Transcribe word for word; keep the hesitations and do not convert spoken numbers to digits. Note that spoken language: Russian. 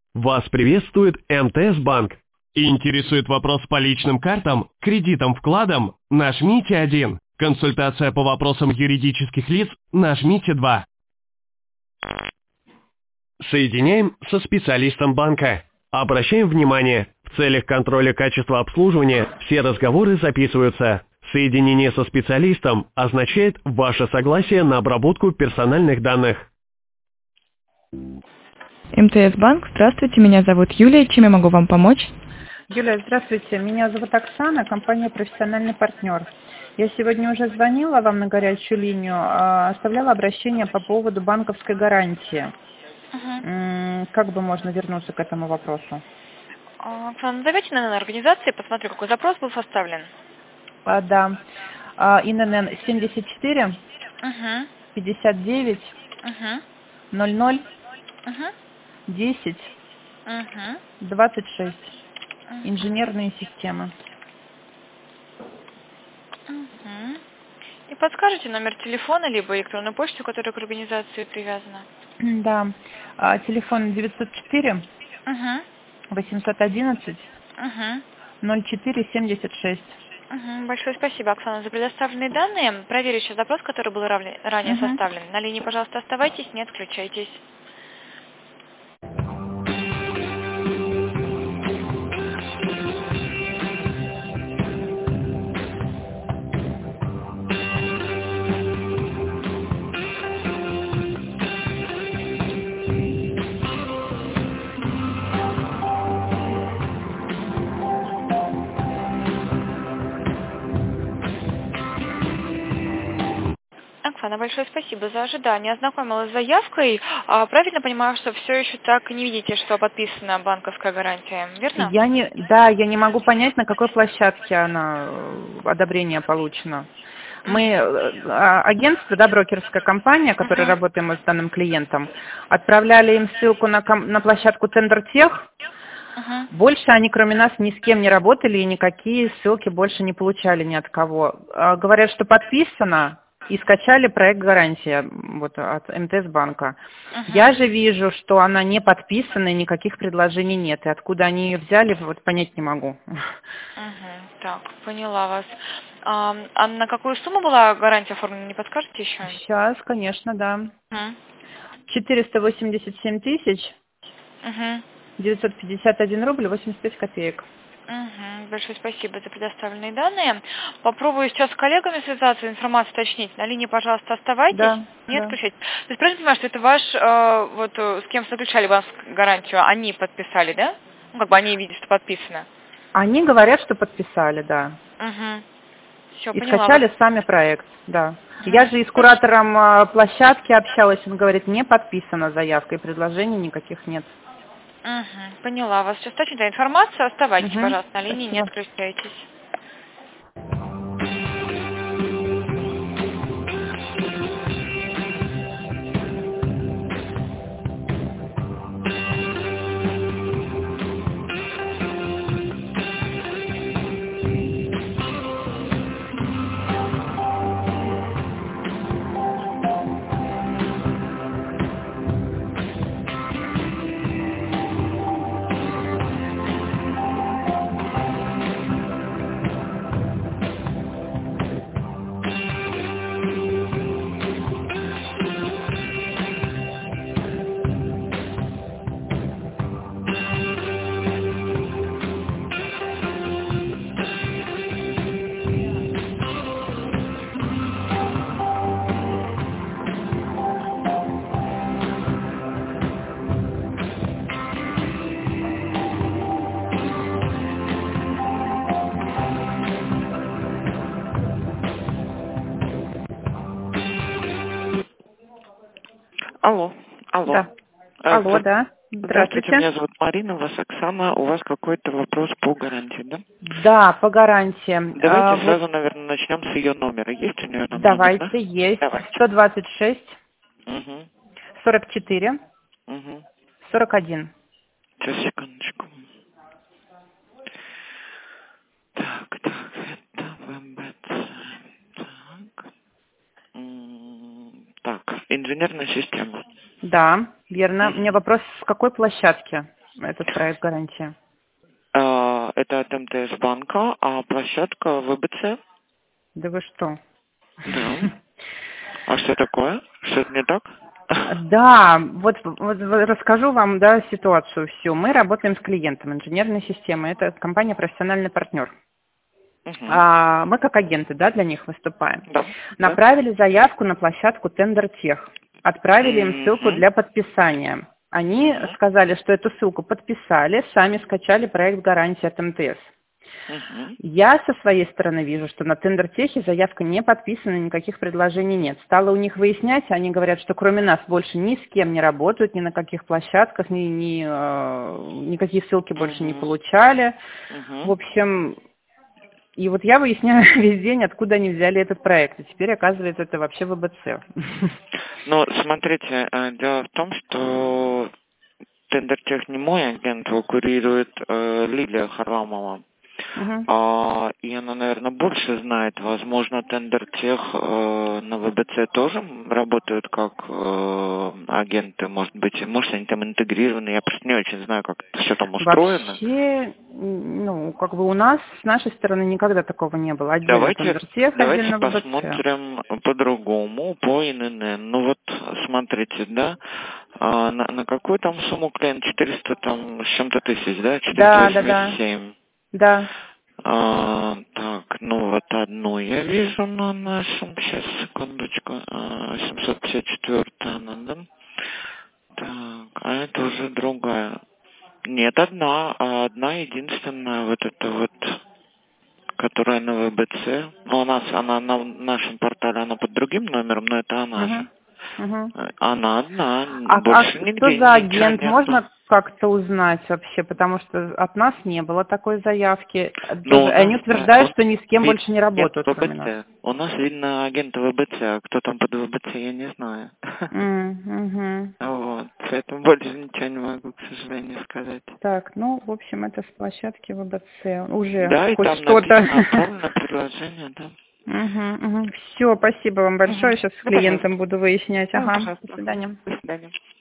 Вас приветствует эм тэ эс Банк. Интересует вопрос по личным картам, кредитам, вкладам? Нажмите один. Консультация по вопросам юридических лиц? Нажмите два. Соединяем со специалистом банка. Обращаем внимание, в целях контроля качества обслуживания все разговоры записываются. Соединение со специалистом означает ваше согласие на обработку персональных данных. эм тэ эс Банк, здравствуйте, меня зовут Юлия, чем я могу вам помочь? Юлия, здравствуйте. Меня зовут Оксана, компания «Профессиональный партнер». Я сегодня уже звонила вам на горячую линию, а, оставляла обращение по поводу банковской гарантии. Мгм. М, Как бы можно вернуться к этому вопросу? А, Оксана, назовите номер организации, посмотрю, какой запрос был составлен. А, да. А, ин эн эн семьдесят четыре Угу. пятьдесят девять Угу. ноль ноль Угу. десять Угу. двадцать шесть. Угу. Инженерные системы. Угу. И подскажите номер телефона, либо электронную почту, которая к организации привязана. Да. А, Телефон девятьсот четыре Угу. восемьсот одиннадцать Угу. ноль четыре семьдесят шесть. Угу. Большое спасибо, Оксана, за предоставленные данные. Проверю еще запрос, который был равне- ранее Мгм. составлен. На линии, пожалуйста, оставайтесь, не отключайтесь. Оксана, большое спасибо за ожидание. Ознакомилась с заявкой. А, правильно понимаю, что все еще так не видите, что подписана банковская гарантия, верно? Я не, да, я не могу понять, на какой площадке она э, одобрение получено. Мы, э, а, агентство, да, брокерская компания, которая Мгм. работаем мы с данным клиентом, отправляли им ссылку на, ком- на площадку Тендертех. Мгм. Больше они, кроме нас, ни с кем не работали и никакие ссылки больше не получали ни от кого. А, Говорят, что подписано и скачали проект «Гарантия» вот, от эм тэ эс банка. Я Мгм. же вижу, что она не подписана и никаких предложений нет. И откуда они ее взяли, вот понять не могу. Мгм. Так, поняла вас. А, а на какую сумму была гарантия оформлена, не подскажете еще? Сейчас, конечно, да. Мгм. четыреста восемьдесят семь тысяч Мгм. девятьсот пятьдесят один рубль восемьдесят пять копеек. Мгм. Большое спасибо за предоставленные данные. Попробую сейчас с коллегами связаться, информацию уточнить. На линии, пожалуйста, оставайтесь, Да, не да. отключайтесь. То есть правильно понимаю, что это ваш, э, вот э, с кем заключали вас гарантию, они подписали, да? Ну, как бы они видят, что подписано. Они говорят, что подписали, да. Угу. Все, И поняла вас. скачали сами проект, да. Я Мгм. же и с куратором а, площадки общалась, он говорит, не подписана заявка, и предложений никаких нет. Мгм. Поняла вас. Сейчас точно информацию. Оставайтесь, Угу. пожалуйста, на линии, не Спасибо. отключайтесь. Алло, алло. Да. А, Алло, зд- да. Здравствуйте, Здравствуйте. меня зовут Марина, у вас Оксана. У вас какой-то вопрос по гарантии, да? Да, по гарантии. А, Давайте вот сразу, наверное, начнем с ее номера. Есть у нее там номер, да? давайте, есть. Давайте. сто двадцать шесть Угу, сорок четыре угу. сорок один. Сейчас, секундочку. Так, так, это ВМБЦ. Так. М, Так, инженерная система. Да, верно. У меня Мгм. вопрос, с какой площадки этот проект гарантии? А, это от МТС банка, а площадка ВБЦ? Да вы что? Да. А что такое? Что-то не так? Да, вот, вот расскажу вам, да, ситуацию всю. Мы работаем с клиентом инженерной системы. Это компания «Профессиональный партнер». Угу. А, мы как агенты, да, для них выступаем. Да. Направили заявку на площадку «Тендертех». Отправили им ссылку Мгм. для подписания. Они Мгм. сказали, что эту ссылку подписали, сами скачали проект гарантии от МТС. Мгм. Я со своей стороны вижу, что на Тендертехе заявка не подписана, никаких предложений нет. Стала у них выяснять, они говорят, что кроме нас больше ни с кем не работают, ни на каких площадках, ни, ни, э, никакие ссылки больше не Мгм. получали. Мгм. В общем, и вот я выясняю весь день, откуда они взяли этот проект. И теперь, оказывается, это вообще ВБЦ. Ну, смотрите, э, дело в том, что Тендертех не мой агент, его курирует э, Лилия Харламова. Мгм. А, и она, наверное, больше знает. Возможно, Тендертех э, на ВБЦ тоже работают как э, агенты, может быть. Может, они там интегрированы. Я просто не очень знаю, как это все там устроено. Вообще, ну, как бы у нас с нашей стороны никогда такого не было. Отдельно Давайте, Тендертех, давайте отдельно ВБЦ. посмотрим по-другому, по ИНН. Ну вот, смотрите, да, а, на, на какую там сумму клиент? четыреста там с чем-то тысяч, да? Да, да, да. четыреста восемьдесят семь. Да. А, так, ну вот одну я вижу на нашем, сейчас, секундочку, а, семьсот пятьдесят четыре она, да? Так, а это уже другая. Нет, одна, а одна единственная вот эта вот, которая на ВБЦ. Ну, у нас, она на нашем портале, она под другим номером, но это она же. Мгм. Мгм. Она одна, А, а больше что нигде за ничего агент? нету. Можно как-то узнать вообще? Потому что от нас не было такой заявки. Но Тоже, у они нас утверждают, он, что ни с кем вид, больше не агент работают, кроме нас. ВБЦ. У нас видно агент ВБЦ, а кто там под ВБЦ, я не знаю. М, мгм. Вот, поэтому больше ничего не могу, к сожалению, сказать. Так, ну, в общем, это с площадки ВБЦ. Уже Да, и хоть там что-то. написано отправлено предложение, да. Все, спасибо вам большое. Мгм. Сейчас с Ну, клиентом пожалуйста. буду выяснять. Ну, Ага, до пожалуйста. свидания. До свидания.